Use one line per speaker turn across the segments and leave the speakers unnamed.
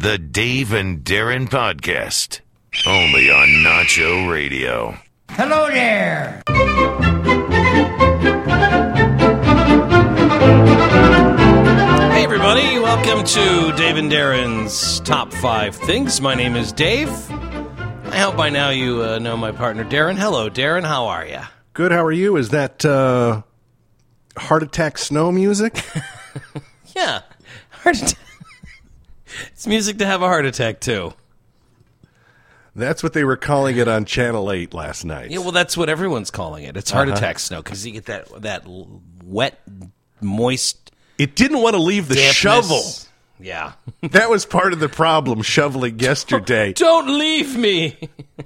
The Dave and Darren Podcast. Only on Nacho Radio.
Hello there.
Hey everybody, welcome to Dave and Darren's Top 5 Things. My name is Dave. I hope by now you know my partner Darren. Hello Darren, how are you?
Good, how are you? Is that heart attack snow music?
Yeah, heart attack. It's music to have a heart attack too.
That's what they were calling it on Channel 8 last night.
Yeah, well that's what everyone's calling it. It's heart attack snow because you get that wet, moist
It didn't want to leave the
dampness.
shovel.
Yeah.
That was part of the problem shoveling yesterday.
Don't leave me.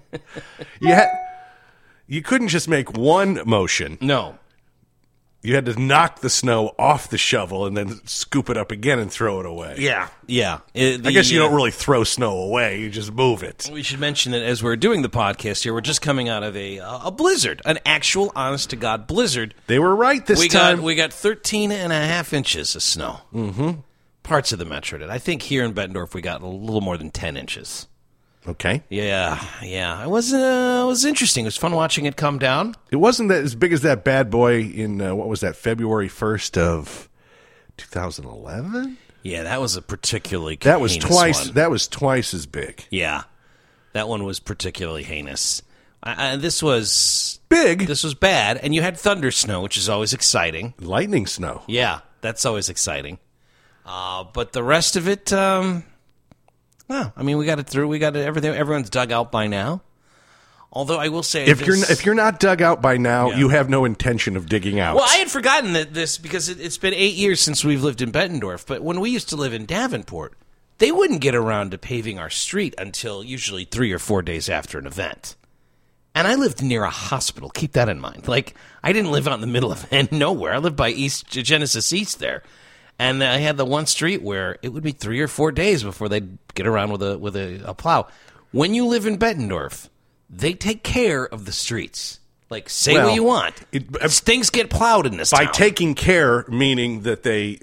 You couldn't just make one motion.
No.
You had to knock the snow off the shovel and then scoop it up again and throw it away.
Yeah.
I guess you don't really throw snow away. You just move it.
We should mention that as we're doing the podcast here, we're just coming out of a blizzard, an actual, honest-to-God blizzard.
They were right this time.
We got 13 and a half inches of snow. Mm-hmm. Parts of the metro did. I think here in Bettendorf we got a little more than 10 inches.
Okay.
Yeah. It was interesting. It was fun watching it come down.
It wasn't that as big as that bad boy in, what was that, February 1st of 2011?
Yeah, that was a particularly
That was
heinous
twice.
one.
That was twice as big.
Yeah, that one was particularly heinous. This was
Big.
This was bad, and you had thunder snow, which is always exciting.
Lightning snow.
Yeah, that's always exciting. But the rest of it, no. I mean, we got it through. We got it. Everything. Everyone's dug out by now. Although I will say,
If you're not dug out by now,
Yeah.
you have no intention of digging out.
Well, I had forgotten this because it's been 8 years since we've lived in Bettendorf. But when we used to live in Davenport, they wouldn't get around to paving our street until usually 3 or 4 days after an event. And I lived near a hospital. Keep that in mind. Like, I didn't live out in the middle of nowhere. I lived by Genesis East there. And I had the one street where it would be 3 or 4 days before they'd get around with a plow. When you live in Bettendorf, they take care of the streets. Like, say
Well,
what you want. Things get plowed in this
By
town.
taking care, meaning that they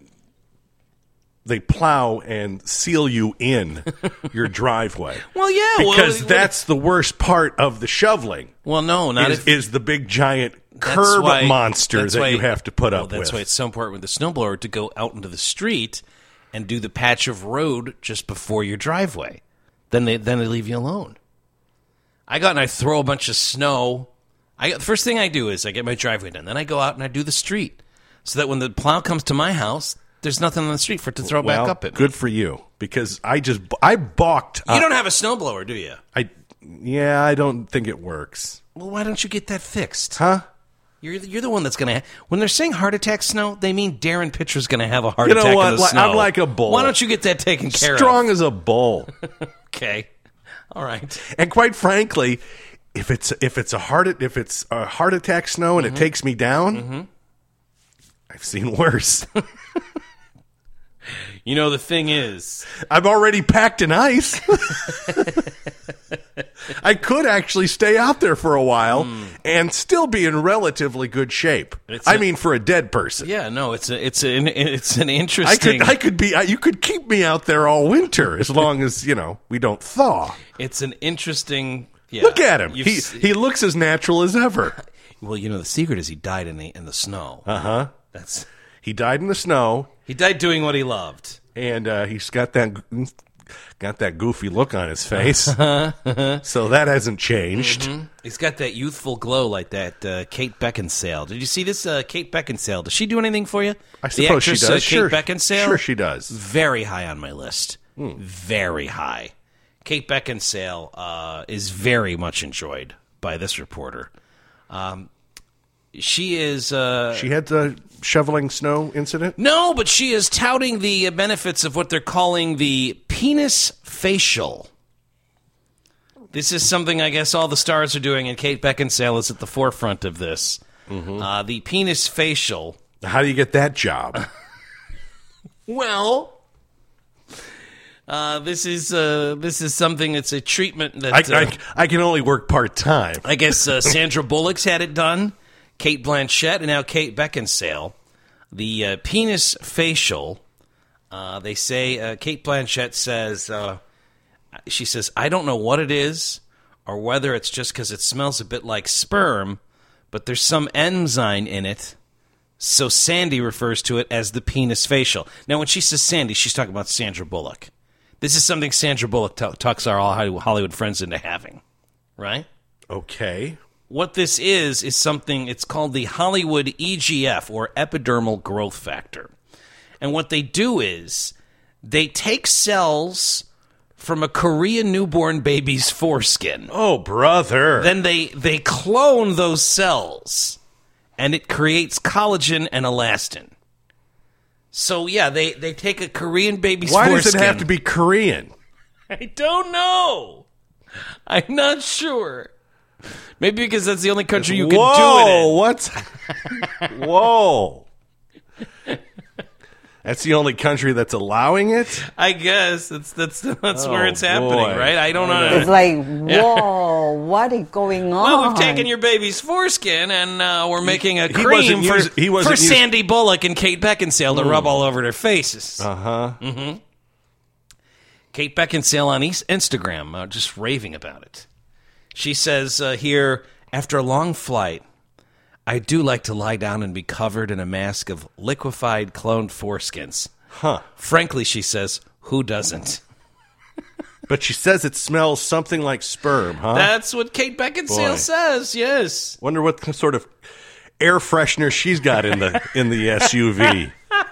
plow and seal you in your driveway.
Well, yeah.
Because that's the worst part of the shoveling.
Well, no, not if...
Is the big giant
That's
curb
why-
monster
that's
that
why-
you have to put
well,
up
that's
with.
why it's so important with the snowblower to go out into the street and do the patch of road just before your driveway. Then they leave you alone. I throw a bunch of snow. The first thing I do is I get my driveway done. Then I go out and I do the street so that when the plow comes to my house, there's nothing on the street for it to throw back up at me.
Good for you, because I balked.
You don't have a snowblower, do you?
I don't think it works.
Well, why don't you get that fixed?
Huh?
You're the one that's going to... When they're saying heart attack snow, they mean Darren Pitcher's going to have a heart
You know
attack
what?
in the
Like-
snow.
I'm like a bull.
Why don't you get that taken care of?
Strong as a bull.
Okay. All right.
And quite frankly, if it's a heart attack snow and it takes me down, I've seen worse.
You know, the thing is...
I've already packed an ice. I could actually stay out there for a while and still be in relatively good shape. For a dead person.
Yeah, no, it's an interesting...
You could keep me out there all winter as long as, we don't thaw.
It's an interesting... Yeah,
Look at him. He looks as natural as ever.
Well, the secret is he died in the snow.
Uh-huh. He died in the snow.
He died doing what he loved.
And he's got that goofy look on his face. So that hasn't changed.
Mm-hmm. He's got that youthful glow like that Kate Beckinsale. Did you see this Kate Beckinsale? Does she do anything for you?
I suppose she does.
Kate Beckinsale?
Sure she does.
Very high on my list. Very high. Kate Beckinsale is very much enjoyed by this reporter. She is...
she had the shoveling snow incident?
No, but she is touting the benefits of what they're calling the penis facial. This is something I guess all the stars are doing, and Kate Beckinsale is at the forefront of this. Mm-hmm. The penis facial.
How do you get that job?
Well... This is something that's a treatment that...
I can only work part-time.
I guess Sandra Bullock's had it done, Kate Blanchett, and now Kate Beckinsale. The penis facial They say, Kate Blanchett says, she says, I don't know what it is or whether it's just because it smells a bit like sperm, but there's some enzyme in it. So Sandy refers to it as the penis facial. Now, when she says Sandy, she's talking about Sandra Bullock. This is something Sandra Bullock talks our Hollywood friends into having, right?
Okay.
What this is something, it's called the Hollywood EGF, or epidermal growth factor. And what they do is they take cells from a Korean newborn baby's foreskin.
Oh, brother.
Then they clone those cells, and it creates collagen and elastin. So, yeah, they take a Korean baby's foreskin.
Why does it have to be Korean?
I don't know. I'm not sure. Maybe because that's the only country you can do it in.
What's... Whoa. That's the only country that's allowing it?
I guess that's where it's happening,
boy.
right? I don't know.
It's like, whoa, what is going on?
Well, we've taken your baby's foreskin and we're making a
He
cream for
wasn't
Sandy Bullock and Kate Beckinsale to rub all over their faces.
Uh-huh.
Mm-hmm. Kate Beckinsale on Instagram, just raving about it. She says here, after a long flight, I do like to lie down and be covered in a mask of liquefied cloned foreskins.
Huh.
Frankly, she says, who doesn't?
But she says it smells something like sperm, huh?
That's what Kate Beckinsale
Boy.
says, yes.
Wonder what sort of air freshener she's got in the SUV.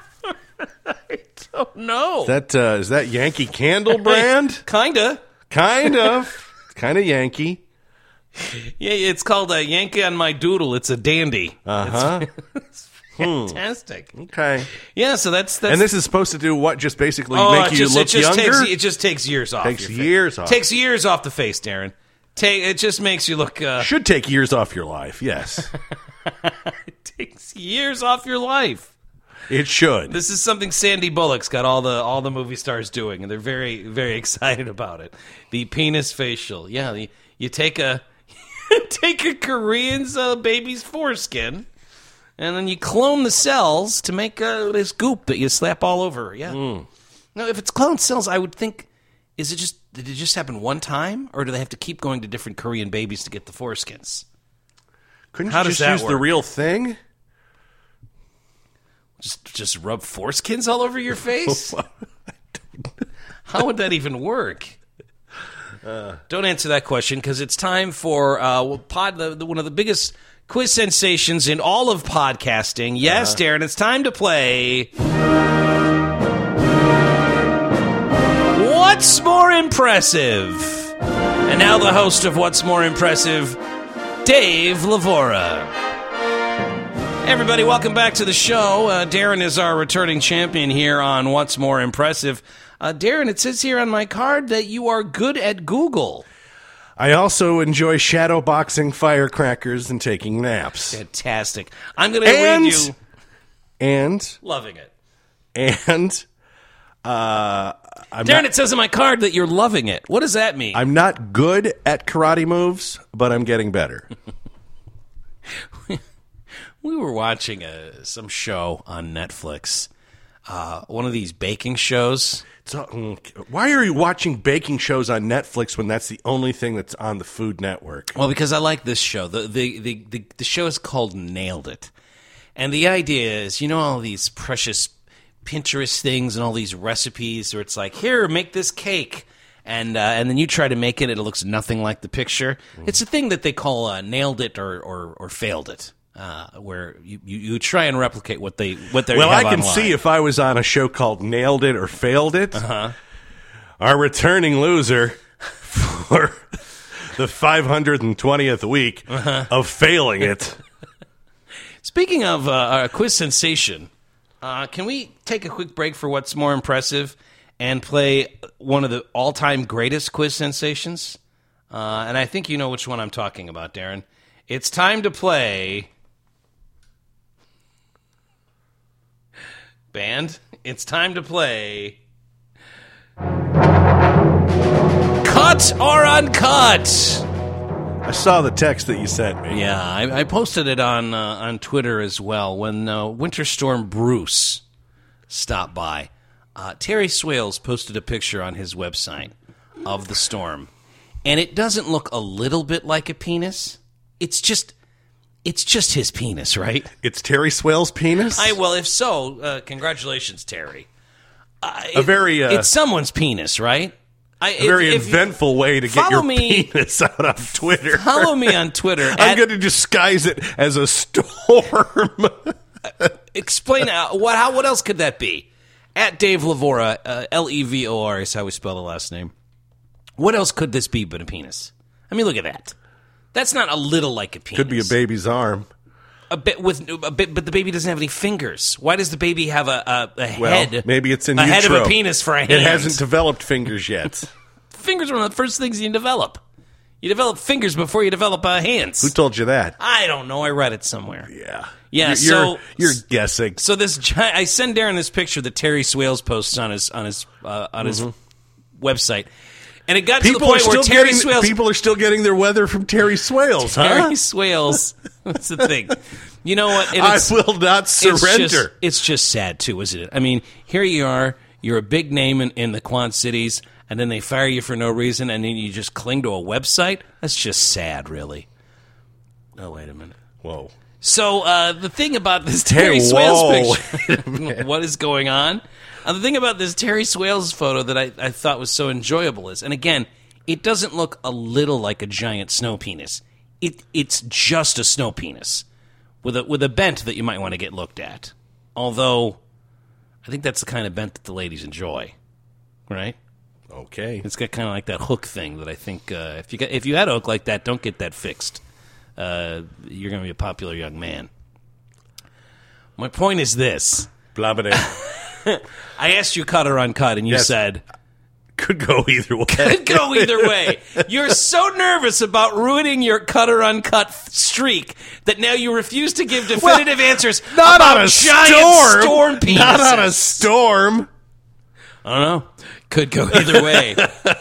Oh, no.
Is that Yankee Candle brand?
Kinda.
Kind of. Kind of Yankee.
Yeah, it's called a Yankee on My Doodle. It's a dandy.
Uh-huh.
It's fantastic.
Okay.
Yeah, so that's
And this is supposed to do what? Just basically make you look younger?
It just takes years off.
Takes
your
years
face.
off.
Takes years off the face, Darren. It just makes you look...
Should take years off your life, yes.
It takes years off your life.
It should.
This is something Sandy Bullock's got all the movie stars doing, and they're very, very excited about it. The penis facial. Yeah, you take a Korean's baby's foreskin, and then you clone the cells to make this goop that you slap all over. Yeah. Now, if it's cloned cells, I would think, did it just happen one time, or do they have to keep going to different Korean babies to get the foreskins?
Couldn't
How
you
does
just
that
use the
work?
real thing?
Just rub foreskins all over your face? How would that even work? Don't answer that question, because it's time for one of the biggest quiz sensations in all of podcasting. Yes, Darren, it's time to play... What's More Impressive? And now the host of What's More Impressive, Dave Lavora. Hey everybody, welcome back to the show. Darren is our returning champion here on What's More Impressive. Darren, it says here on my card that you are good at Google.
I also enjoy shadow boxing firecrackers and taking naps.
Fantastic. I'm going to read you...
And...
Loving it.
And...
Darren, it says on my card that you're loving it. What does that mean?
I'm not good at karate moves, but I'm getting better.
We were watching some show on Netflix, one of these baking shows.
Why are you watching baking shows on Netflix when that's the only thing that's on the Food Network?
Well, because I like this show. The show is called Nailed It. And the idea is, all these precious Pinterest things and all these recipes where it's like, here, make this cake. And then you try to make it, and it looks nothing like the picture. It's a thing that they call Nailed It or Failed It. Where you try and replicate what they
Well, I can see if I was on a show called Nailed It or Failed It, our returning loser for the 520th week of failing it.
Speaking of a quiz sensation, can we take a quick break for What's More Impressive and play one of the all-time greatest quiz sensations? And I think you know which one I'm talking about, Darren. It's time to play... Band, it's time to play Cut or Uncut.
I saw the text that you sent me.
Yeah, I posted it on Twitter as well when Winter Storm Bruce stopped by. Terry Swales posted a picture on his website of the storm, and it doesn't look a little bit like a penis. It's just his penis, right?
It's Terry Swales' penis?
Well, if so, congratulations, Terry.
It's
someone's penis, right?
A very eventful way to get your penis out on Twitter.
Follow me on Twitter.
I'm going to disguise it as a storm.
Explain what else could that be? At Dave Levora, Levor is how we spell the last name. What else could this be but a penis? I mean, look at that. That's not a little like a penis.
Could be a baby's arm.
A bit, but the baby doesn't have any fingers. Why does the baby have a head?
Well, maybe it's in
a
utero.
Head of a penis for a hand.
It hasn't developed fingers yet.
Fingers are one of the first things you develop. You develop fingers before you develop hands.
Who told you that?
I don't know. I read it somewhere.
Yeah.
You're
guessing.
So I send Darren this picture that Terry Swales posts on his website. And it got to the point where Terry Swales...
People are still getting their weather from Terry Swales, huh?
Terry Swales. That's the thing. You know what?
I will not surrender.
It's just sad, too, isn't it? I mean, here you are. You're a big name in the Quad Cities, and then they fire you for no reason, and then you just cling to a website? That's just sad, really. Oh, wait a minute.
Whoa.
So the thing about this Terry Swales picture... What is going on? The thing about this Terry Swales photo that I thought was so enjoyable is, and again, it doesn't look a little like a giant snow penis. It's just a snow penis with a bent that you might want to get looked at. Although, I think that's the kind of bent that the ladies enjoy, right?
Okay,
it's got kind of like that hook thing that I think if you had a hook like that, don't get that fixed. You're going to be a popular young man. My point is this.
Blah, blah, blah.
I asked you cut or uncut, and you said...
Could go either way.
Could go either way. You're so nervous about ruining your cut or uncut streak that now you refuse to give definitive answers
not
about
on a
giant storm penises.
Not on a storm.
I don't know. Could go either way.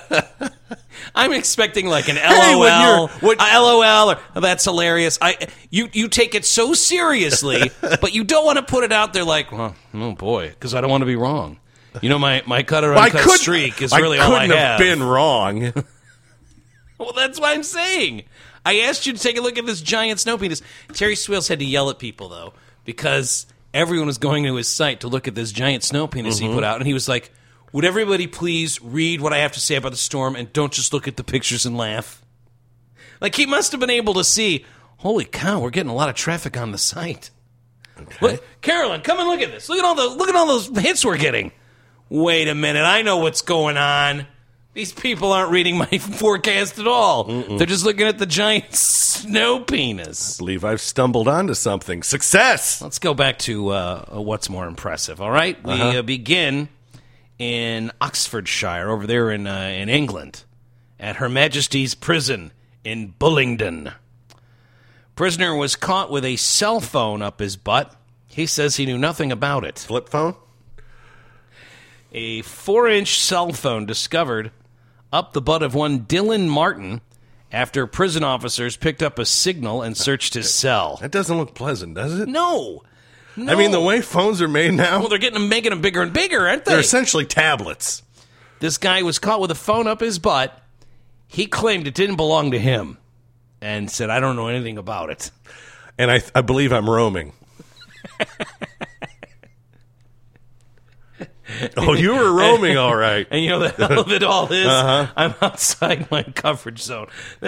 I'm expecting like an LOL, LOL, or that's hilarious. You take it so seriously, but you don't want to put it out there like, oh boy, because I don't want to be wrong. You know, my cut or uncut streak is really all I have.
I couldn't have been wrong.
Well, that's what I'm saying. I asked you to take a look at this giant snow penis. Terry Swales had to yell at people, though, because everyone was going to his site to look at this giant snow penis he put out, and he was like, would everybody please read what I have to say about the storm and don't just look at the pictures and laugh? Like, he must have been able to see, holy cow, we're getting a lot of traffic on the site. Okay. Look, Carolyn, come and look at this. Look at all those hits we're getting. Wait a minute, I know what's going on. These people aren't reading my forecast at all. They're just looking at the giant snow penis.
I believe I've stumbled onto something. Success!
Let's go back to what's more impressive, all right? We begin in Oxfordshire, over there in England, at Her Majesty's Prison in Bullingdon. Prisoner was caught with a cell phone up his butt. He says he knew nothing about it.
Flip phone?
A 4-inch cell phone discovered up the butt of one Dylan Martin after prison officers picked up a signal and searched his cell.
That doesn't look pleasant, does it?
No.
I mean, the way phones are made now...
Well, they're making them bigger and bigger, aren't they?
They're essentially tablets.
This guy was caught with a phone up his butt. He claimed it didn't belong to him and said, I don't know anything about it.
And I believe I'm roaming. Oh, you were roaming, all right.
And you know the hell of it all is? I'm outside my coverage zone.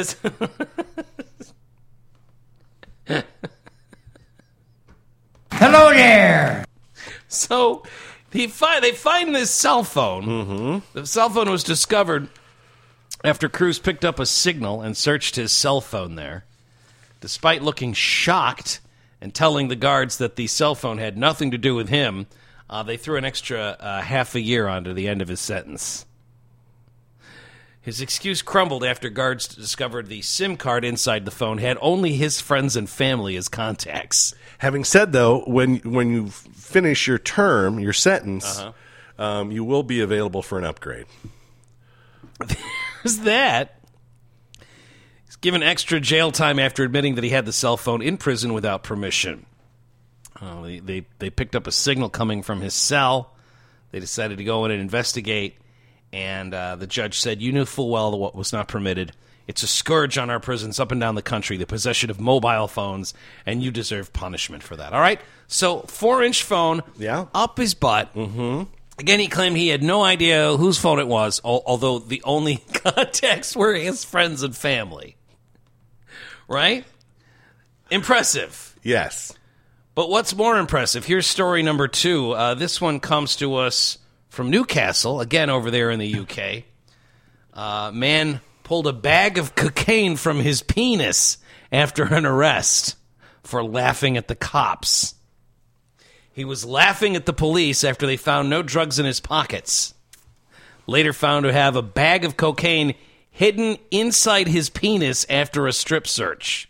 Hello there.
So they find this cell phone. The cell phone was discovered after crews picked up a signal and searched his cell phone there. Despite looking shocked and telling the guards that the cell phone had nothing to do with him, they threw an extra half a year onto the end of his sentence. His excuse crumbled after guards discovered the SIM card inside the phone had only his friends and family as contacts.
Having said, though, when you finish your term, your sentence, you will be available for an upgrade.
There's that. He's given extra jail time after admitting that he had the cell phone in prison without permission. They picked up a signal coming from his cell. They decided to go in and investigate, and the judge said, you knew full well what was not permitted. It's a scourge on our prisons up and down the country, the possession of mobile phones, and you deserve punishment for that. All right? So 4-inch phone up his butt. Mm-hmm. Again, he claimed he had no idea whose phone it was, although the only contacts were his friends and family. Right? Impressive.
Yes.
But what's more impressive? Here's story number 2. This one comes to us from Newcastle, again over there in the UK. Man pulled a bag of cocaine from his penis after an arrest for laughing at the cops. He was laughing at the police after they found no drugs in his pockets. Later found to have a bag of cocaine hidden inside his penis after a strip search.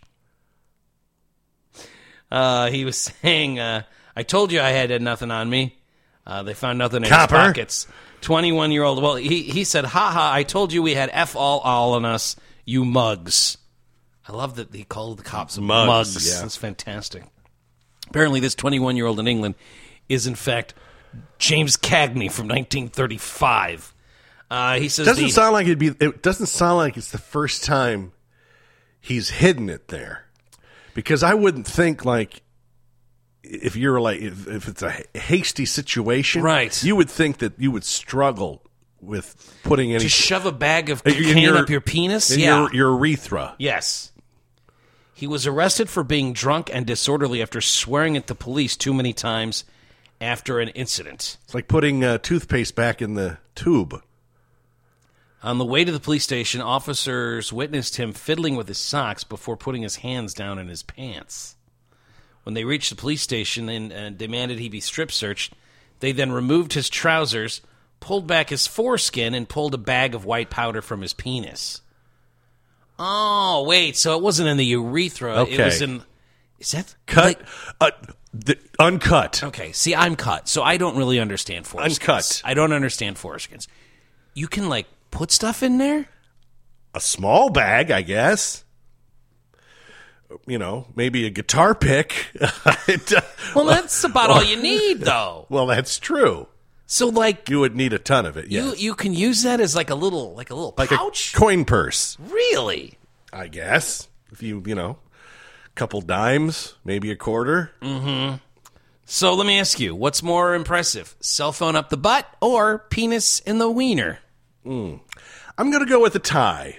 He was saying, I told you I had nothing on me. They found nothing in his pockets. 21-year-old. Well, he said, ha, I told you we had F all on us, you mugs. I love that he called the cops mugs.
Yeah.
That's fantastic. Apparently, this 21-year-old in England is, in fact, James Cagney from 1935. He says
It doesn't sound like it's the first time he's hidden it there, because I wouldn't think like if it's a hasty situation,
right?
You would think that you would struggle with putting any
to shove a bag of cocaine up your penis,
your urethra.
Yes. He was arrested for being drunk and disorderly after swearing at the police too many times after an incident.
It's like putting toothpaste back in the tube.
On the way to the police station, officers witnessed him fiddling with his socks before putting his hands down in his pants. When they reached the police station and demanded he be strip searched, they then removed his trousers, pulled back his foreskin, and pulled a bag of white powder from his penis. Oh, wait, so it wasn't in the urethra.
Okay.
It was in... Is that...
Cut? Uncut.
Okay, see, I'm cut, so I don't really understand foreskins.
Uncut.
I don't understand foreskins. You can, like, put stuff in there?
A small bag, I guess. You know, maybe a guitar pick.
Well, that's about all you need, though.
Well, that's true.
So, like...
You would need a ton of it, yes.
You can use that as, like a little pouch?
A coin purse.
Really?
I guess. If you know, a couple dimes, maybe a quarter.
Mm-hmm. So let me ask you, what's more impressive? Cell phone up the butt or penis in the wiener?
I'm going to go with a tie.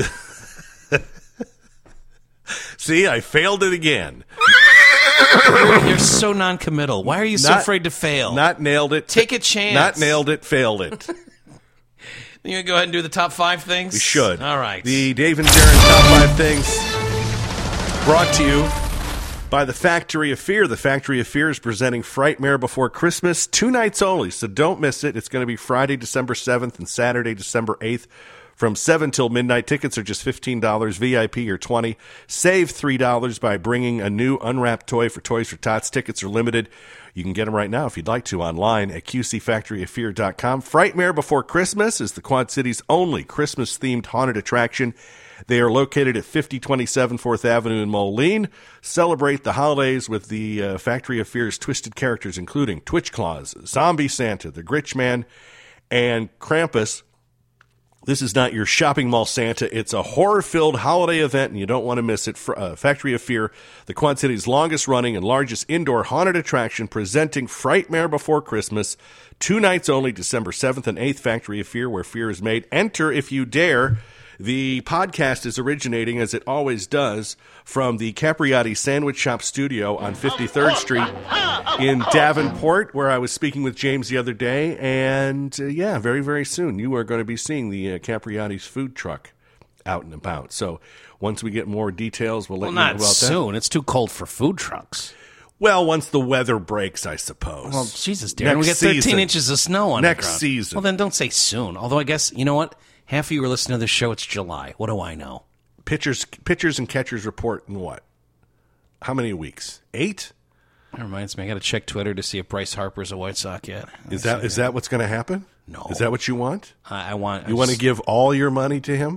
See, I failed it again.
You're so non-committal. Why are you so afraid to fail?
Not nailed it.
Take a chance.
Not nailed it, failed it.
You going to go ahead and do the top 5 things?
We should.
All right.
The Dave and Darren Top 5 Things brought to you by the Factory of Fear. The Factory of Fear is presenting Frightmare Before Christmas 2 nights only, so don't miss it. It's going to be Friday, December 7th and Saturday, December 8th. From 7 till midnight. Tickets are just $15. VIP are $20. Save $3 by bringing a new unwrapped toy for Toys for Tots. Tickets are limited. You can get them right now if you'd like to online at qcfactoryoffear.com. Frightmare Before Christmas is the Quad City's only Christmas-themed haunted attraction. They are located at 5027 4th Avenue in Moline. Celebrate the holidays with the Factory of Fear's twisted characters, including Twitch Claws, Zombie Santa, the Grinch Man, and Krampus. This is not your shopping mall Santa. It's a horror-filled holiday event, and you don't want to miss it. Factory of Fear, the Quad City's longest-running and largest indoor haunted attraction, presenting Frightmare Before Christmas. 2 nights only, December 7th and 8th, Factory of Fear, where fear is made. Enter if you dare. The podcast is originating, as it always does, from the Capriati Sandwich Shop studio on 53rd Street in Davenport, where I was speaking with James the other day. And, very, very soon you are going to be seeing the Capriati's food truck out and about. So once we get more details, we'll let you know about that.
Not soon. It's too cold for food trucks.
Well, once the weather breaks, I suppose.
Well, Jesus, Darren, we get 13 inches of snow on
next
the ground.
Season.
Well, then don't say soon. Although I guess, you know what? Half of you are listening to this show. It's July. What do I know?
Pitchers and catchers report in what? How many weeks? 8?
That reminds me. I got to check Twitter to see if Bryce Harper's a White Sox yet.
Is that what's going to happen?
No.
Is that what you want?
I want.
You want to give all your money to him?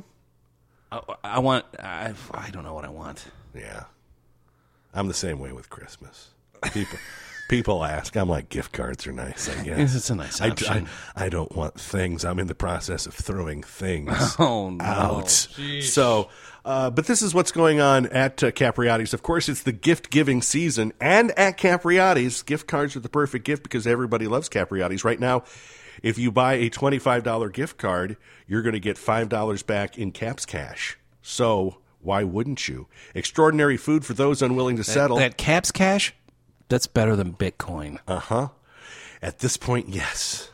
I want. I don't know what I want.
Yeah, I'm the same way with Christmas. People ask. I'm like, gift cards are nice, I guess.
It's a nice option.
I don't want things. I'm in the process of throwing things
Oh, no.
out.
Jeez.
So, but this is what's going on at Capriati's. Of course, it's the gift-giving season. And at Capriati's, gift cards are the perfect gift because everybody loves Capriati's. Right now, if you buy a $25 gift card, you're going to get $5 back in Caps Cash. So why wouldn't you? Extraordinary food for those unwilling to settle.
That Caps Cash, that's better than Bitcoin.
At this point, yes.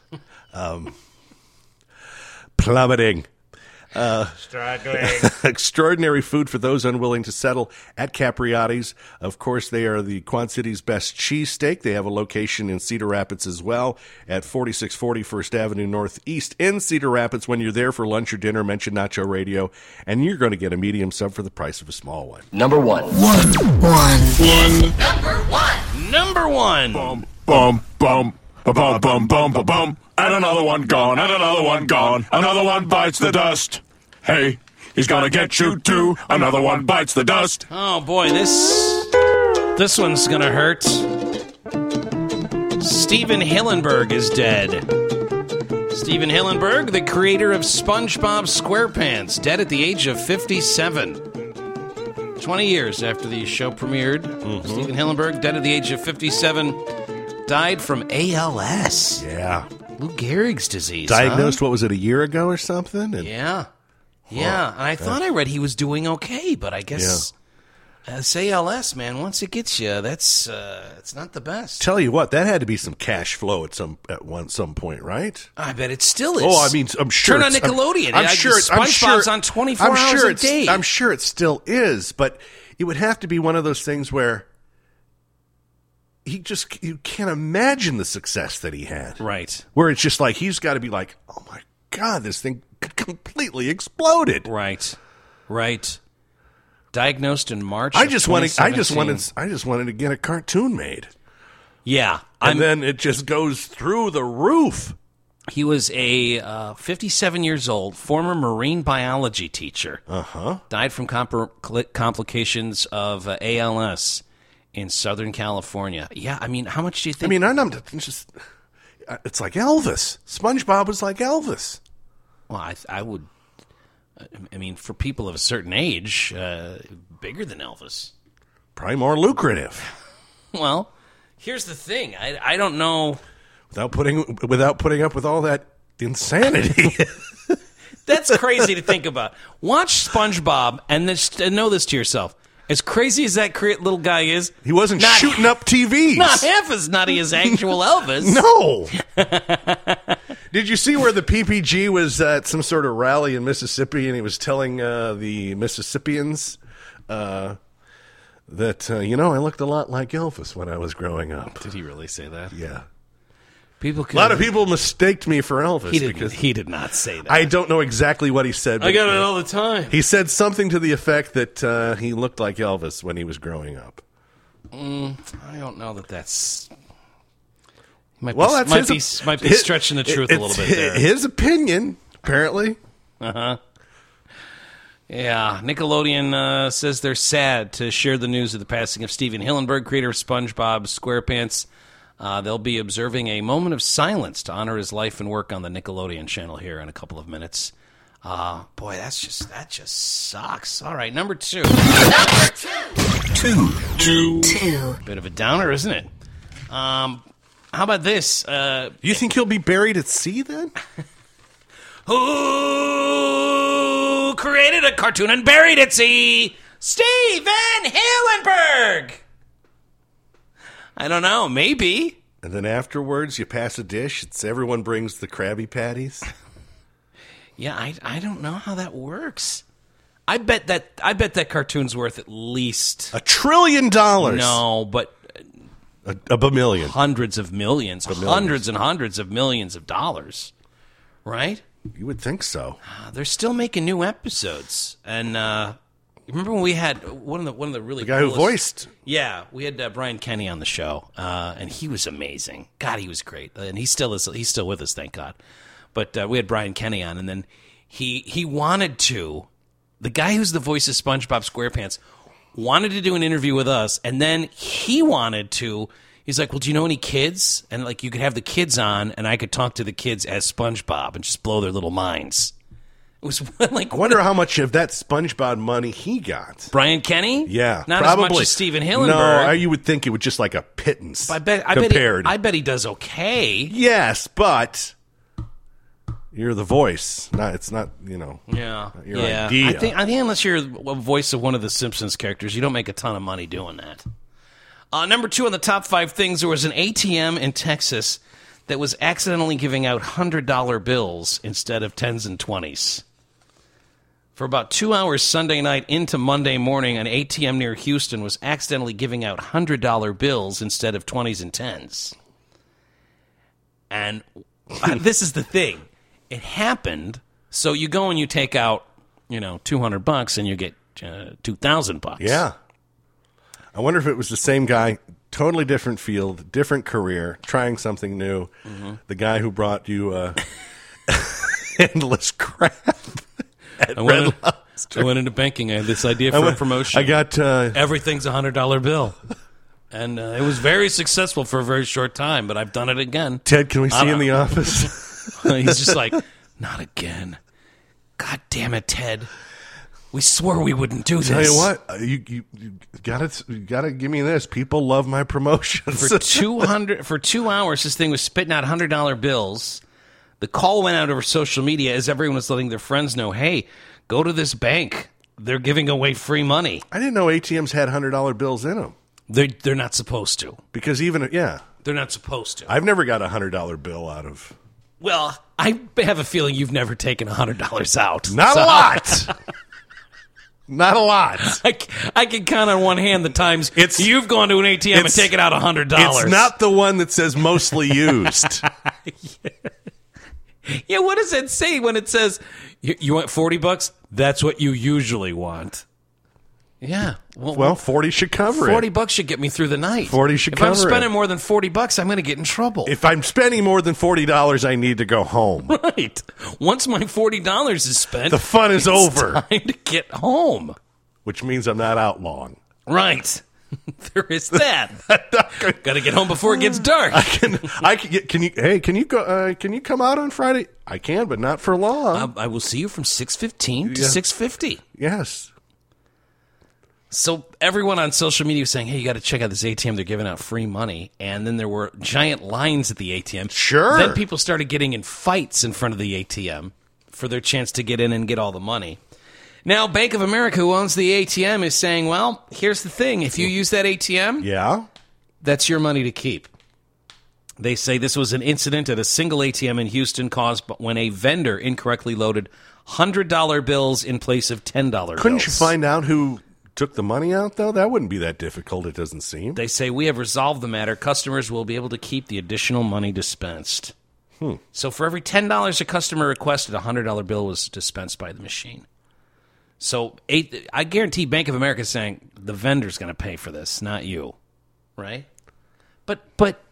Plummeting.
Struggling.
Extraordinary food for those unwilling to settle at Capriati's. Of course, they are the Quad City's best cheesesteak. They have a location in Cedar Rapids as well at 4640 First Avenue Northeast in Cedar Rapids. When you're there for lunch or dinner, mention Nacho Radio, and you're going to get a medium sub for the price of a small one.
Number one.
Number one.
Bum, bum, bum, ba-bum, bum, bum, ba-bum. And another one gone, and another one gone. Another one bites the dust. Hey, he's gonna get you too. Another one bites the dust.
Oh, boy, this one's gonna hurt. Steven Hillenburg is dead. Steven Hillenburg, the creator of SpongeBob SquarePants, dead at the age of 57. 20 years after the show premiered, Steven Hillenburg, dead at the age of 57, died from ALS.
Yeah.
Lou Gehrig's disease.
Diagnosed, what was it, a year ago or something? And
Yeah. Yeah. And I thought I read he was doing okay, but I guess it's ALS, man. Once it gets you, that's it's not the best.
Tell you what, that had to be some cash flow at some point, right?
I bet it still is.
Oh, I mean, I'm sure.
Turn on Nickelodeon. SpongeBob's on 24 hours a day.
I'm sure it still is, but it would have to be one of those things where you can't imagine the success that he had.
Right.
Where it's just like, he's got to be like, oh my God, this thing completely exploded.
Right. Diagnosed in March.
I
of
just
2017.
wanted to get a cartoon made.
Yeah.
And then it just goes through the roof.
He was a 57 years old, former marine biology teacher. Died from complications of ALS in Southern California. Yeah, I mean, how much do you think?
I mean, it's like Elvis. SpongeBob was like Elvis.
Well, I would. I mean, for people of a certain age, bigger than Elvis.
Probably more lucrative.
Well, here's the thing. I don't know.
Without putting up with all that insanity.
That's crazy to think about. Watch SpongeBob and know this to yourself. As crazy as that little guy is,
He wasn't shooting up TVs.
Not half as nutty as actual Elvis.
No. Did you see where the PPG was at some sort of rally in Mississippi, and he was telling the Mississippians that, I looked a lot like Elvis when I was growing up.
Did he really say that?
Yeah.
A
lot of people mistaked me for Elvis.
He did not say that.
I don't know exactly what he said.
I got it all the time.
He said something to the effect that he looked like Elvis when he was growing up.
I don't know that that's... Might be stretching the truth a little bit there.
His opinion, apparently.
Yeah, Nickelodeon says they're sad to share the news of the passing of Steven Hillenburg, creator of SpongeBob SquarePants. They'll be observing a moment of silence to honor his life and work on the Nickelodeon channel here in a couple of minutes. Boy, that just sucks. All right, number two. Two. Bit of a downer, isn't it? How about this?
You think he'll be buried at sea then?
Who created a cartoon and buried at sea? Steven Hillenburg! I don't know, maybe.
And then afterwards, you pass a dish. Everyone brings the Krabby Patties.
Yeah, I don't know how that works. I bet that cartoon's worth at least
$1 trillion.
No, but
a bamillion.
Hundreds of millions. Hundreds and hundreds of millions of dollars. Right?
You would think so.
They're still making new episodes. And remember when we had one of the really
the guy who voiced?
Yeah, we had Brian Kenny on the show, and he was amazing. God, he was great, and he still is. He's still with us, thank God. But we had Brian Kenny on, and then he wanted to. The guy who's the voice of SpongeBob SquarePants wanted to do an interview with us, and then he wanted to He's like, well, do you know any kids? And like, you could have the kids on, and I could talk to the kids as SpongeBob and just blow their little minds. It was like,
I wonder how much of that SpongeBob money he got.
Brian Kenny?
Yeah,
not
probably.
as much as Steven Hillenberg.
No, you would think it would just like a pittance.
I bet he does okay.
Yes, but you're the voice. It's not your idea.
I think unless you're a voice of one of the Simpsons characters, you don't make a ton of money doing that. Number 2 on the top 5 things, there was an ATM in Texas that was accidentally giving out $100 bills instead of 10s and 20s. For about 2 hours Sunday night into Monday morning, an ATM near Houston was accidentally giving out $100 bills instead of 20s and 10s. And this is the thing. It happened, so you go and you take out, $200 and you get $2,000.
Yeah. I wonder if it was the same guy, totally different field, different career, trying something new. Mm-hmm. The guy who brought you endless crap.
I went into banking. I had this idea for a promotion.
I got
everything's $100 bill, and it was very successful for a very short time. But I've done it again.
Ted, can we see you in the office?
He's just like, not again. God damn it, Ted. We swore we wouldn't do this.
Tell you what, you gotta give me this. People love my promotions.
For 2 hours, this thing was spitting out $100 bills. The call went out over social media as everyone was letting their friends know, hey, go to this bank. They're giving away free money.
I didn't know ATMs had $100 bills in them.
They're not supposed to.
Because
they're not supposed to.
I've never got a $100 bill out of.
Well, I have a feeling you've never taken $100 out.
Not a lot. Not a lot.
I can count on one hand the times you've gone to an ATM and taken out $100.
It's not the one that says mostly used.
Yeah, what does it say when it says you want $40? That's what you usually want. Yeah.
Well, 40 should cover it.
$40 should get me through the night.
40 should cover it.
If I'm spending more than $40, I'm going to get in trouble.
If I'm spending more than $40, I need to go home.
Right. Once my $40 is spent,
the fun is over.
Time to get home.
Which means I'm not out long.
Right. There is that. Got to get home before it gets dark.
Can you come out on Friday? I can, but not for long.
I will see you from 6:15 to 6:50.
Yes.
So everyone on social media was saying, hey, you got to check out this ATM. They're giving out free money. And then there were giant lines at the ATM.
Sure.
Then people started getting in fights in front of the ATM for their chance to get in and get all the money. Now, Bank of America, who owns the ATM, is saying, well, here's the thing. If you use that ATM, that's your money to keep. They say this was an incident at a single ATM in Houston caused when a vendor incorrectly loaded $100 bills in place of $10 bills.
Couldn't you find out who took the money out, though? That wouldn't be that difficult, it doesn't seem.
They say, we have resolved the matter. Customers will be able to keep the additional money dispensed. So for every $10 a customer requested, a $100 bill was dispensed by the machine. So I guarantee Bank of America is saying the vendor's going to pay for this, not you, right? But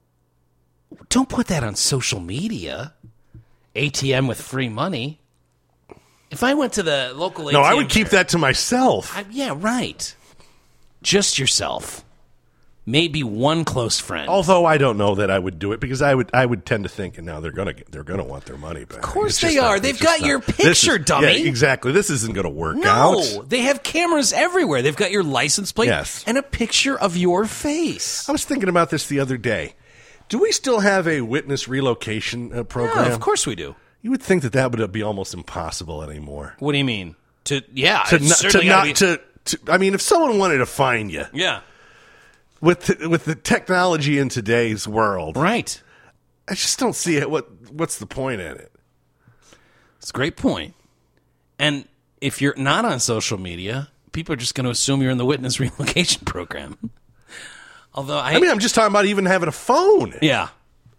don't put that on social media. ATM with free money. If I went to the local ATM...
No, I would keep that to myself.
Yeah, right. Just yourself. Maybe one close friend.
Although I don't know that I would do it because I would tend to think, now they're going to want their money back.
Of course they are. They've got your picture, dummy.
Yeah, exactly. This isn't going to work out.
No, they have cameras everywhere. They've got your license plate
Yes.
and a picture of your face.
I was thinking about this the other day. Do we still have a witness relocation program?
Yeah, of course we do.
You would think that would be almost impossible anymore.
What do you mean? I
mean, if someone wanted to find you,
yeah,
with the technology in today's world,
right?
I just don't see it. What's the point in it?
It's a great point. And if you're not on social media, people are just going to assume you're in the witness relocation program. Although
I'm just talking about even having a phone.
Yeah.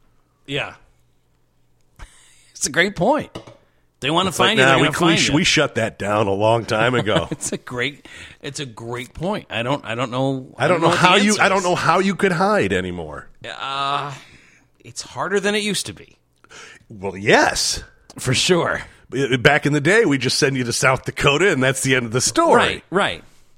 It's a great point. They want to find you. They're going to find you.
We shut that down a long time ago.
It's a great point. I don't know
how you could hide anymore.
It's harder than it used to be.
Well, yes,
for sure.
Back in the day, we just send you to South Dakota, and that's the end of the story.
Right.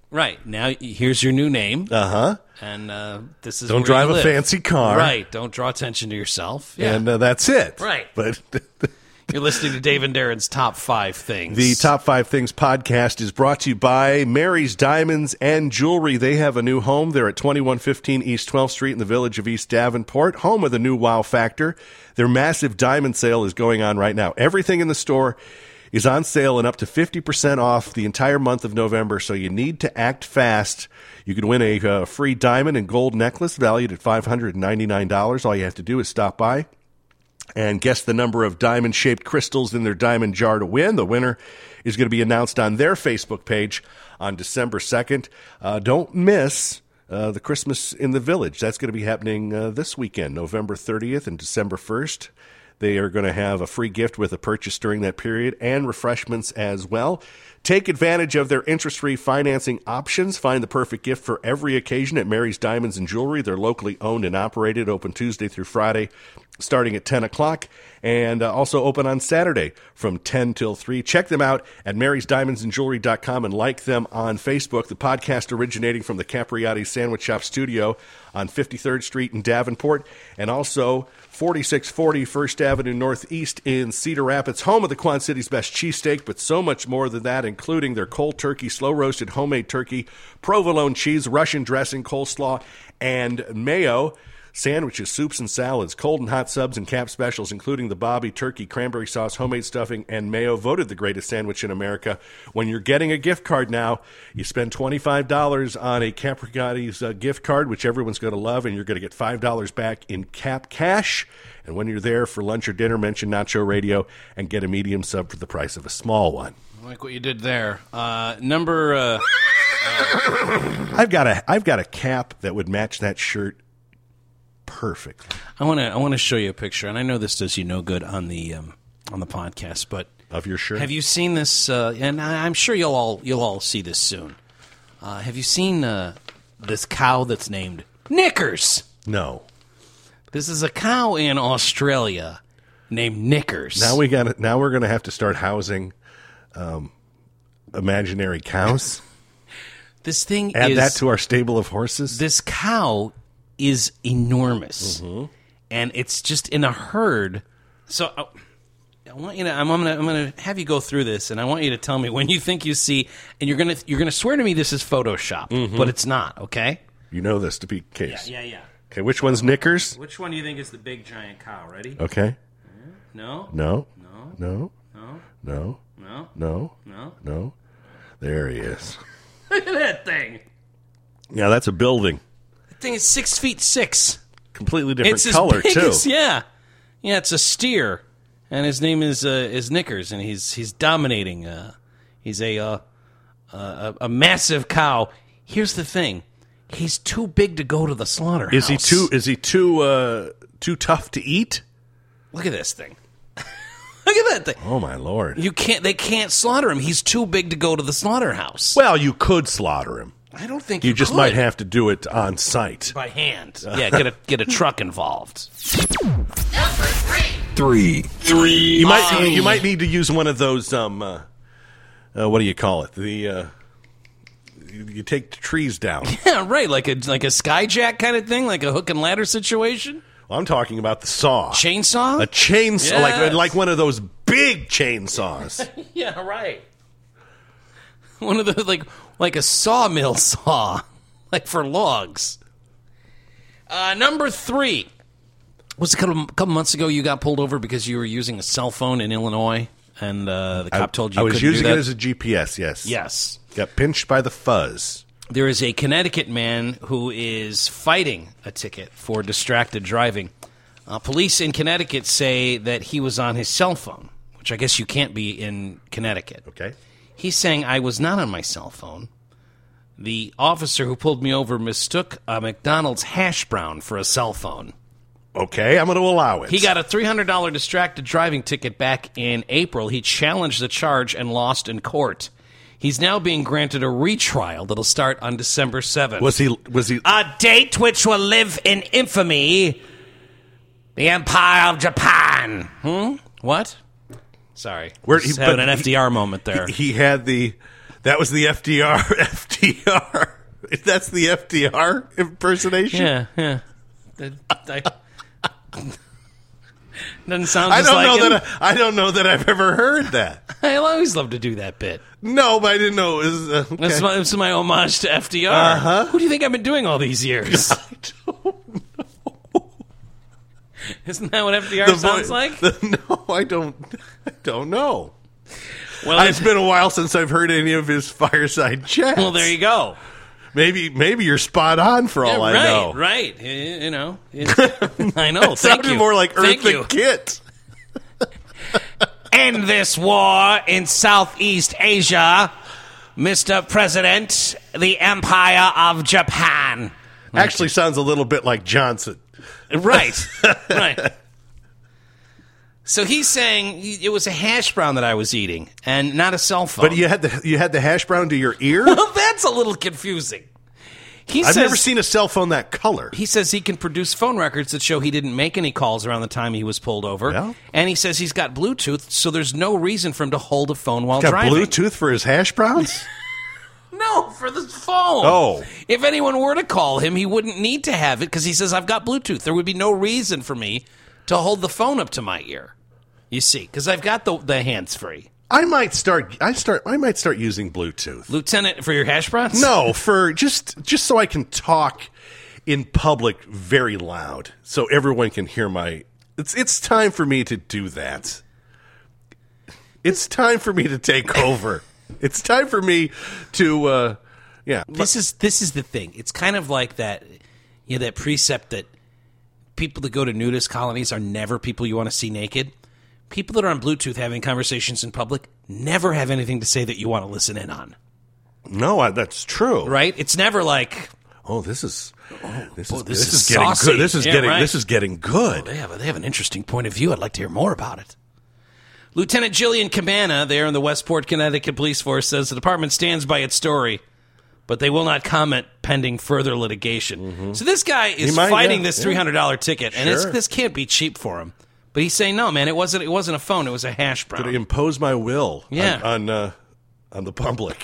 Right. Now, here's your new name.
Uh-huh.
And this is
Don't
where
drive
you
a
live.
fancy car.
Right. Don't draw attention to yourself. Yeah.
And that's it.
Right.
But
You're listening to Dave and Darren's Top 5 Things.
the Top 5 Things podcast is brought to you by Mary's Diamonds and Jewelry. They have a new home. They're at 2115 East 12th Street in the village of East Davenport, home of the new Wow Factor. Their massive diamond sale is going on right now. Everything in the store is on sale and up to 50% off the entire month of November, so you need to act fast. You can win a free diamond and gold necklace valued at $599. All you have to do is stop by and guess the number of diamond-shaped crystals in their diamond jar to win. The winner is going to be announced on their Facebook page on December 2nd. Don't miss the Christmas in the Village. That's going to be happening this weekend, November 30th and December 1st. They are going to have a free gift with a purchase during that period and refreshments as well. Take advantage of their interest-free financing options. Find the perfect gift for every occasion at Mary's Diamonds and Jewelry. They're locally owned and operated, open Tuesday through Friday, starting at 10 o'clock, and also open on Saturday from 10 till 3. Check them out at marysdiamondsandjewelry.com and like them on Facebook. The podcast originating from the Capriati Sandwich Shop studio on 53rd Street in Davenport, and also 4640 First Avenue Northeast in Cedar Rapids, home of the Quad City's best cheesesteak, but so much more than that, including their cold turkey, slow-roasted homemade turkey, provolone cheese, Russian dressing, coleslaw, and mayo. Sandwiches, soups, and salads, cold and hot subs and cap specials, including the Bobby turkey, cranberry sauce, homemade stuffing, and mayo, voted the greatest sandwich in America. When you're getting a gift card now, you spend $25 on a Capriati's gift card, which everyone's going to love, and you're going to get $5 back in Cap cash. And when you're there for lunch or dinner, mention Nacho Radio and get a medium sub for the price of a small one.
I like what you did there.
I've got a cap that would match that shirt perfectly.
I want to show you a picture, and I know this does you no good on the podcast, but
of your shirt.
Have you seen this? And I'm sure you'll all see this soon. Have you seen this cow that's named Knickers?
No.
This is a cow in Australia named Knickers.
Now we're going to have to start housing imaginary cows.
This thing
add that to our stable of horses.
This cow is enormous, and it's just in a herd. So I want you to. I'm gonna have you go through this, and I want you to tell me when you think you see. And you're gonna swear to me this is Photoshop, but it's not. Okay.
You know this to be the case.
Yeah.
Okay, which one's Knickers?
Which one do you think is the big giant cow? Ready?
Okay.
No.
No.
No.
No.
No.
No.
No.
No.
No.
No. There he is.
Look at that thing.
Yeah, that's a building.
That thing is 6'6".
Completely different
It's
color
as big
too.
As, yeah. It's a steer, and his name is Knickers, and he's dominating. He's a massive cow. Here's the thing: he's too big to go to the slaughterhouse.
Is he too tough to eat?
Look at this thing. Look at that thing.
Oh my Lord!
They can't slaughter him. He's too big to go to the slaughterhouse.
Well, you could slaughter him.
I don't think
you just
could.
might have to do it on site
by hand. Yeah, get a truck involved.
Number
3.
You might need to use one of those. What do you call it? You take the trees down.
Yeah, right. Like a skyjack kind of thing, like a hook and ladder situation.
Well, I'm talking about the saw.
Chainsaw?
A chainsaw,
Yes.
like one of those big chainsaws.
Yeah, right. One of those like a sawmill saw, like for logs. Number 3. Was a couple months ago you got pulled over because you were using a cell phone in Illinois, and the cop told you
I was
couldn't
using
do that?
it as a GPS. Yes.
Yes.
Got pinched by the fuzz.
There is a Connecticut man who is fighting a ticket for distracted driving. Police in Connecticut say that he was on his cell phone, which I guess you can't be in Connecticut.
Okay.
He's saying, I was not on my cell phone. The officer who pulled me over mistook a McDonald's hash brown for a cell phone.
Okay, I'm going to allow it.
He got a $300 distracted driving ticket back in April. He challenged the charge and lost in court. He's now being granted a retrial that'll start on December 7th.
Was he?
A date which will live in infamy. The Empire of Japan. What? Sorry. He's having an FDR moment there.
He had the That was the FDR. FDR. That's the FDR impersonation?
Yeah. Doesn't sound just like him.
I don't know that I've ever heard that.
I always love to do that bit.
No, but I didn't know it was... okay.
That's my homage to FDR.
Uh-huh.
Who do you think I've been doing all these years?
I don't know.
Isn't that what FDR sounds like?
No, I don't know.
Well,
It's been a while since I've heard any of his fireside chats.
well, there you go.
Maybe you're spot on for all I know.
Right. I know. Thank
Sounded
you.
more like
Thank you.
Eartha Kitt.
End this war in Southeast Asia, Mr. President, the Empire of Japan.
Actually sounds a little bit like Johnson.
Right. Right. So he's saying it was a hash brown that I was eating and not a cell phone.
But you had the hash brown to your ear?
Well, that's a little confusing.
I've never seen a cell phone that color.
He says he can produce phone records that show he didn't make any calls around the time he was pulled over.
Yeah.
And he says he's got Bluetooth, so there's no reason for him to hold a phone while
Got
driving.
Bluetooth for his hash browns?
No, for the phone.
Oh.
If anyone were to call him, he wouldn't need to have it because he says, I've got Bluetooth. There would be no reason for me to hold the phone up to my ear. You see, because I've got the hands-free.
I might start using Bluetooth.
Lieutenant, for your hash browns?
No, for just so I can talk in public very loud so everyone can hear my... It's time for me to do that. It's time for me to take over. It's time for me to yeah.
This is the thing. It's kind of like that that precept that people that go to nudist colonies are never people you want to see naked. People that are on Bluetooth having conversations in public never have anything to say that you want to listen in on.
No, that's true.
Right? It's never like,
This is getting
saucy.
good. This is getting good.
They have an interesting point of view. I'd like to hear more about it. Lieutenant Jillian Cabana, there in the Westport, Connecticut Police Force, says the department stands by its story, but they will not comment pending further litigation. Mm-hmm. So this guy is fighting this $300 ticket, and this can't be cheap for him. But he's saying, no, man, it wasn't a phone. It was a hash brown.
To impose my will
on
the public.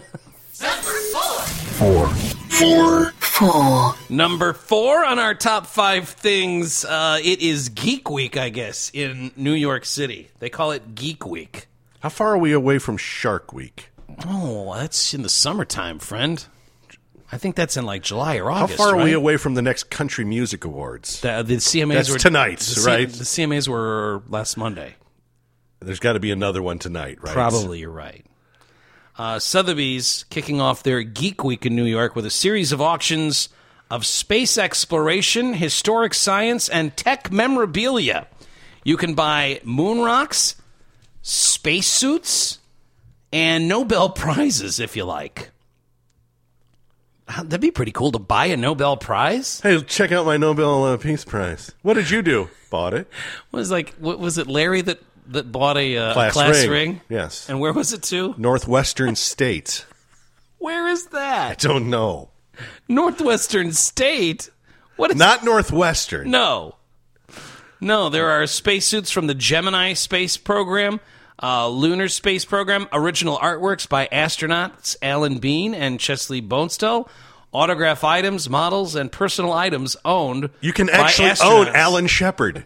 Number 4 on our top 5 things. It is Geek Week, I guess, in New York City. They call it Geek Week.
How far are we away from Shark Week?
Oh, that's in the summertime, friend. I think that's in like July or August.
How far
right?
are we away from the next Country Music Awards?
The CMAs
that's
were
tonight, right?
The CMAs were last Monday.
There's got to be another one tonight, right?
Probably, you're right. Sotheby's kicking off their Geek Week in New York with a series of auctions of space exploration, historic science, and tech memorabilia. You can buy moon rocks, spacesuits, and Nobel Prizes if you like. That'd be pretty cool to buy a Nobel Prize.
Hey, check out my Nobel Peace Prize. What did you do? Bought it.
What was it Larry that bought a class ring?
Yes.
And where was it to?
Northwestern State.
Where is that?
I don't know.
Northwestern State? What is
Not Northwestern.
No, there are spacesuits from the Gemini space program, lunar space program, original artworks by astronauts Alan Bean and Chesley Bonestell, autograph items, models, and personal items owned.
You can
by
actually
astronauts.
own Alan Shepard.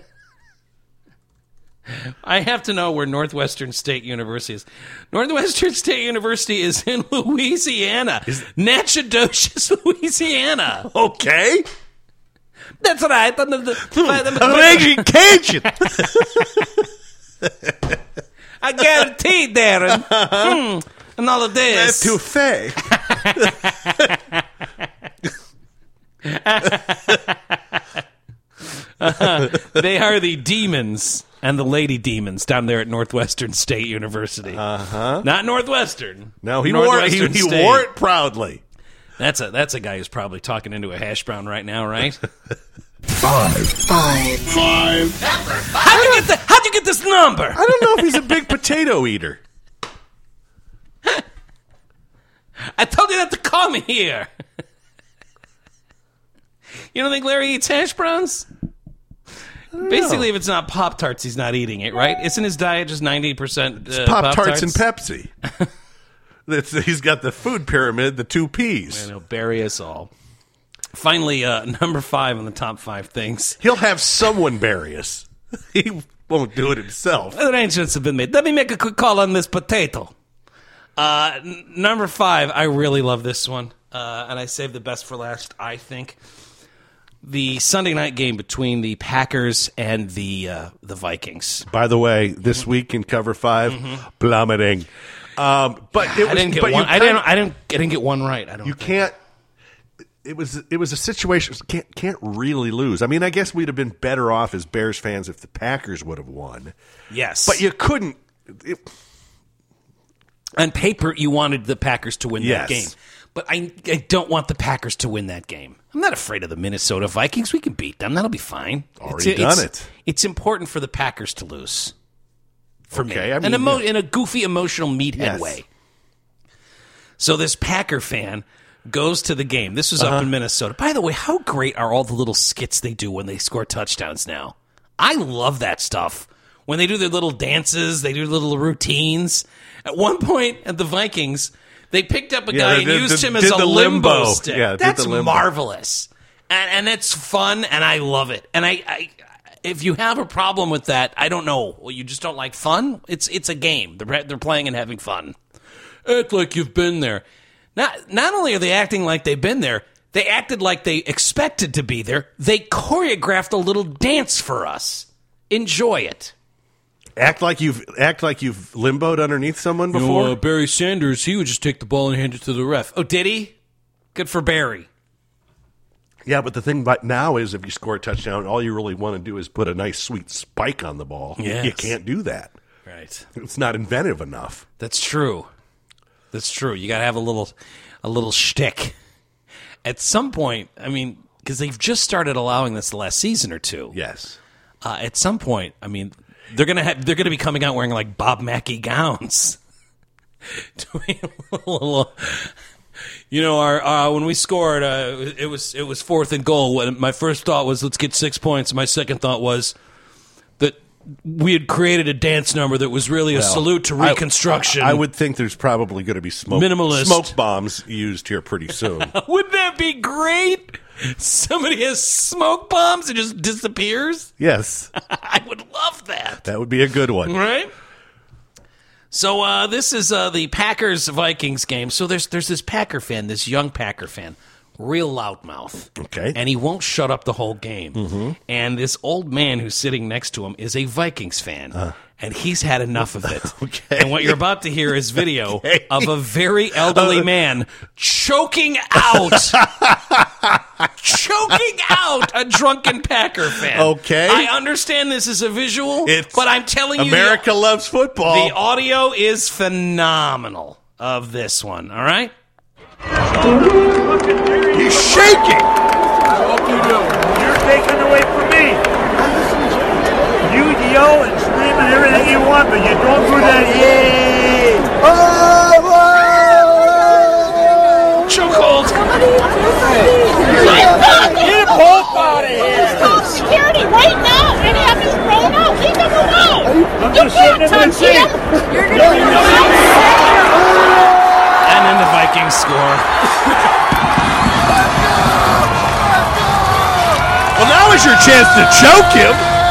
I have to know where Northwestern State University is. Northwestern State University is in Louisiana. Natchitoches, Louisiana.
Okay.
That's right.
Raging Cajun.
I guarantee, Darren. And all of this.
Too fay.
They are the demons and the lady demons down there at Northwestern State University.
Uh-huh.
Not Northwestern.
No, he wore it proudly.
That's a guy who's probably talking into a hash brown right now, right?
5.
How'd you get this number?
I don't know if he's a big potato eater.
I told you not to call me here. You don't think Larry eats hash browns? Basically, if it's not Pop-Tarts, he's not eating it, right? Isn't his diet just 90%
Pop-Tarts and Pepsi? He's got the food pyramid, the 2 Ps.
And he'll bury us all. Finally, number 5 on the top 5 things.
He'll have someone bury us. He won't do it himself.
Arrangements have been made. Let me make a quick call on this potato. Number 5, I really love this one. And I saved the best for last, I think. The Sunday night game between the Packers and the Vikings.
By the way, this week in Cover 5, plummeting. But it was,
I didn't get
but
one.
you
I didn't get one right. I don't.
You
think.
can't. It was a situation. Can't really lose. I mean, I guess we'd have been better off as Bears fans if the Packers would have won.
Yes,
but you couldn't.
On paper, you wanted the Packers to win
Yes.
that game. But I don't want the Packers to win that game. I'm not afraid of the Minnesota Vikings. We can beat them. That'll be fine.
Already done it.
It's important for the Packers to lose. For me.
I mean,
in a goofy, emotional meathead
Yes.
way. So this Packer fan goes to the game. This was up in Minnesota. By the way, how great are all the little skits they do when they score touchdowns now? I love that stuff. When they do their little dances, they do little routines. At one point at the Vikings, they picked up a guy and used him as a limbo stick.
Yeah,
that's
the limbo.
marvelous. And it's fun, and I love it. And I if you have a problem with that, I don't know. Well, you just don't like fun? It's a game. They're playing and having fun. Act like you've been there. Not only are they acting like they've been there, they acted like they expected to be there. They choreographed a little dance for us. Enjoy it.
Act like you've limboed underneath someone before.
Barry Sanders, he would just take the ball and hand it to the ref. Oh, did he? Good for Barry.
Yeah, but the thing about now is if you score a touchdown, all you really want to do is put a nice sweet spike on the ball.
Yes.
You can't do that.
Right.
It's not inventive enough.
That's true. That's true. You got to have a little shtick. At some point, I mean, because they've just started allowing this the last season or two.
Yes.
At some point, I mean, they're gonna be coming out wearing like Bob Mackie gowns. Doing a little, you know, our when we scored, it was 4th and goal. My first thought was let's get 6 points. My second thought was that we had created a dance number that was really a salute to Reconstruction.
I would think there's probably going to be smoke bombs used here pretty soon.
Wouldn't that be great? Somebody has smoke bombs and just disappears?
Yes.
I would love that.
That would be a good one.
Right? So this is the Packers-Vikings game. So there's this Packer fan, this young Packer fan, real loudmouth.
Okay.
And he won't shut up the whole game. Mm-hmm. And this old man who's sitting next to him is a Vikings fan. And he's had enough of it.
Okay.
And what you're about to hear is video of a very elderly man choking out a drunken Packer fan.
Okay.
I understand this is a visual, but I'm telling you,
America loves football.
the audio is phenomenal of this one. All right?
He's shaking.
I hope you do. You're taking away from me. You yell and scream and everything you want, but you don't do that. Yay!
Chokehold.
Get both out of here!
Call security right now and have him thrown out. Leave him alone.
I'm
You
just
can't
sitting in
touch
the seat.
him. You're going to be
And then the Vikings score.
Well, now is your chance to choke him.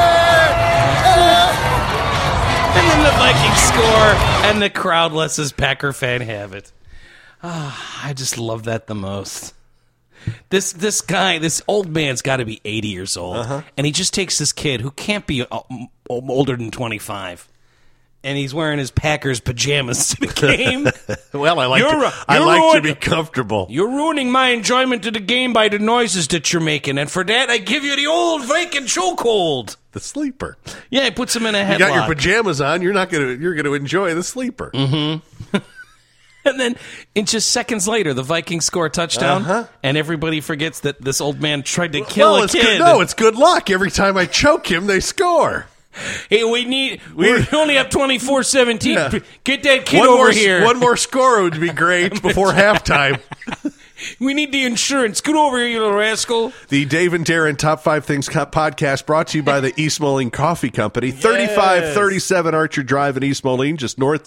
And then the Vikings score, and the crowd lets his Packer fan have it. I just love that the most. This guy, this old man's got to be 80 years old, and he just takes this kid who can't be older than 25, and he's wearing his Packers pajamas to the game.
Well, I like to be comfortable.
You're ruining my enjoyment of the game by the noises that you're making, and for that, I give you the old Viking chokehold.
The sleeper.
Yeah, he puts him in a headlock.
You got your pajamas on. You're gonna enjoy the sleeper.
Mm-hmm. And then, in just seconds later, the Vikings score a touchdown, and everybody forgets that this old man tried to kill a kid.
It's good luck. Every time I choke him, they score.
Hey, we only have 24-17. Yeah. Get that kid over here.
One more score would be great before halftime.
We need the insurance. Get over here, you little rascal.
The Dave and Darren Top 5 Things podcast brought to you by the East Moline Coffee Company. 3537 Archer Drive in East Moline, just north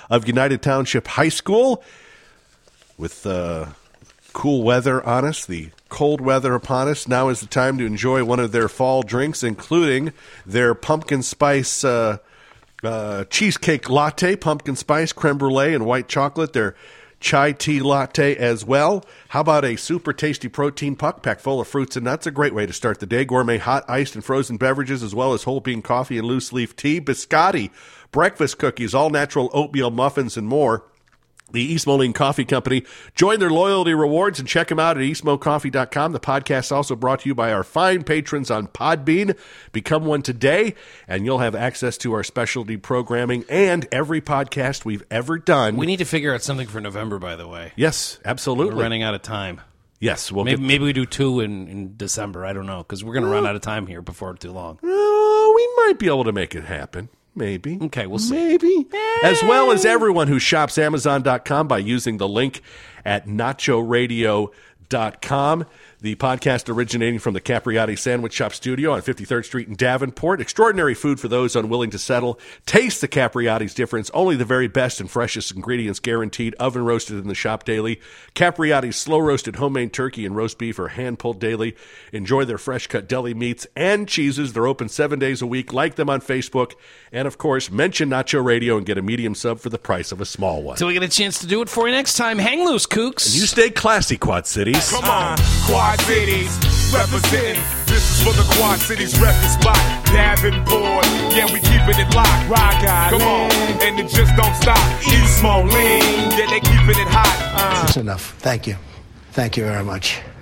of United Township High School. With cool weather on us, the cold weather upon us, now is the time to enjoy one of their fall drinks, including their pumpkin spice cheesecake latte, pumpkin spice, creme brulee, and white chocolate. Their chai tea latte as well. How about a super tasty protein puck pack full of fruits and nuts? A great way to start the day. Gourmet hot, iced, and frozen beverages, as well as whole bean coffee and loose leaf tea. Biscotti, breakfast cookies, all natural oatmeal muffins, and more. The East Moline Coffee Company. Join their loyalty rewards and check them out at eastmocoffee.com. The podcast is also brought to you by our fine patrons on Podbean. Become one today, and you'll have access to our specialty programming and every podcast we've ever done.
We need to figure out something for November, by the way.
Yes, absolutely.
We're running out of time.
Yes.
Maybe we do 2 in December. I don't know, because we're going to run out of time here before too long.
We might be able to make it happen. Maybe.
Okay, we'll see.
Maybe. As well as everyone who shops Amazon.com by using the link at nachoradio.com. The podcast originating from the Capriotti Sandwich Shop studio on 53rd Street in Davenport. Extraordinary food for those unwilling to settle. Taste the Capriotti's difference. Only the very best and freshest ingredients guaranteed. Oven roasted in the shop daily. Capriotti's slow roasted homemade turkey and roast beef are hand pulled daily. Enjoy their fresh cut deli meats and cheeses. They're open 7 days a week. Like them on Facebook. And of course, mention Nacho Radio and get a medium sub for the price of a small one.
Till we get a chance to do it for you next time. Hang loose, kooks.
And you stay classy, Quad Cities.
Come on, Quad Cities, representing. This is for the Quad Cities record spot. Davenport, yeah, we keeping it locked. Rock Island, come on, and it just don't stop. East Moline, yeah, they keeping it hot.
That's enough. Thank you. Thank you very much.